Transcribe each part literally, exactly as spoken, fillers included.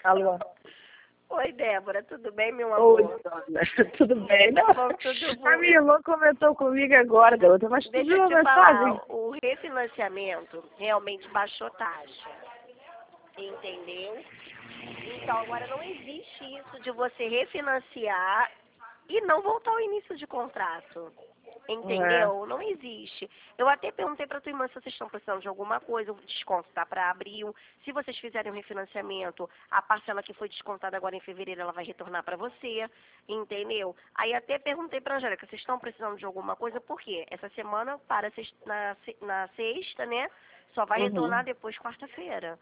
Alô? Oi, Débora, tudo bem, meu Oi, amor? dona. Tudo bem? Não, Bom, tudo bom. a minha irmã comentou comigo agora, garota, mas tu Deixa viu eu a te mensagem? falar, o refinanciamento realmente baixou taxa, entendeu? Então, agora não existe isso de você refinanciar e não voltar ao início de contrato. É. Entendeu? Não existe. Eu até perguntei pra tua irmã se vocês estão precisando de alguma coisa, o desconto tá para abril. Se vocês fizerem um refinanciamento, a parcela que foi descontada agora em fevereiro, ela vai retornar para você, entendeu? Aí até perguntei pra Angélica, vocês estão precisando de alguma coisa? Por quê? Essa semana, para sex- na, se- na sexta, né? Só vai Uhum. retornar depois quarta-feira.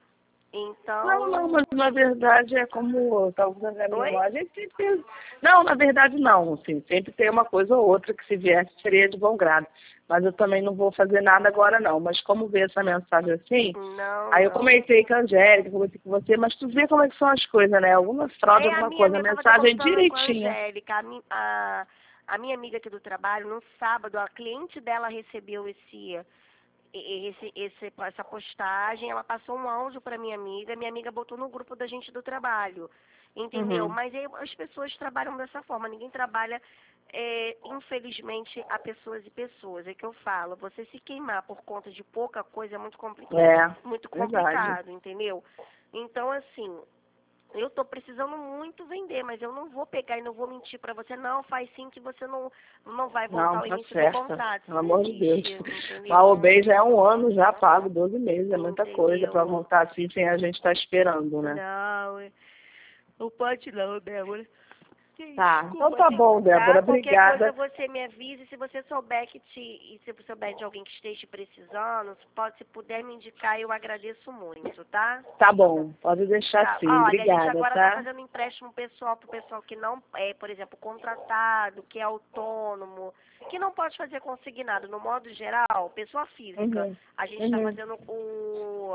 Não, não, Então... mas na verdade é como está usando a minha Oi? irmã. A gente sempre... Não, na verdade não, assim, sempre tem uma coisa ou outra que se viesse seria de bom grado. Mas eu também não vou fazer nada agora não. Mas como veio essa mensagem assim, Não, aí eu não. comentei com a Angélica, comentei com você, mas tu vê como é que são as coisas, né? Alguma fraude, É, a alguma minha coisa, a amiga, eu estava até mensagem comentando com a direitinha. Angélica, a, mi- a, a minha amiga aqui do trabalho, no sábado, a cliente dela recebeu esse, esse, esse, essa postagem, ela passou um áudio para minha amiga, minha amiga botou no grupo da gente do trabalho, entendeu? Uhum. Mas aí as pessoas trabalham dessa forma, ninguém trabalha, é, infelizmente, a pessoas e pessoas, é que eu falo, você se queimar por conta de pouca coisa é muito complicado, É, muito verdade. complicado, entendeu? Então, assim, eu estou precisando muito vender, mas eu não vou pegar e não vou mentir para você, não, faz sim que você não, não vai voltar Não, ao tá início do certa. contrato. Pelo Isso não amor de Deus. existe, entendeu? A O Não, B já é um ano já pago, doze meses, é muita coisa para entendeu? voltar assim sem a gente estar esperando, né? Não, é- não pode não, Débora. Tá, então Desculpa, tá bom, tá? Débora, Qualquer coisa obrigada. você me avise. Se você souber que te, e se você souber de alguém que esteja precisando, se pode, se puder me indicar, eu agradeço muito, tá? Tá bom, pode deixar Tá, sim, olha, a gente obrigada, agora está tá? fazendo empréstimo pessoal para o pessoal que não é, por exemplo, contratado, que é autônomo, que não pode fazer consignado. No modo geral, pessoa física, Uhum. a gente está Uhum. fazendo o,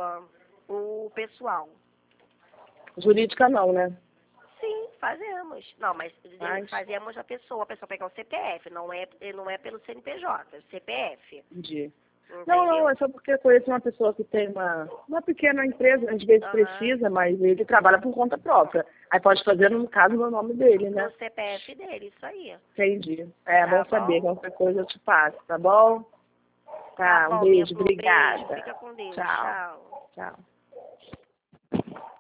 o pessoal. Jurídica não, né? Sim, fazemos. Não, mas Mas, fazemos a pessoa, a pessoa pegar o C P F, não é, não é pelo C N P J, é C P F. entendi. Não, não, Entendeu? é só porque eu conheço uma pessoa que tem uma, uma pequena empresa, às vezes Aham. precisa, mas ele trabalha por conta própria. Aí pode fazer, no caso, no nome dele, No né? C P F dele, isso aí. Entendi. É Tá bom saber, bom? qualquer coisa eu te passo, tá bom? Tá Tá, um bom, minha beijo, flor. Beijo. obrigada. Fica com Deus. Tchau, Tchau. tchau.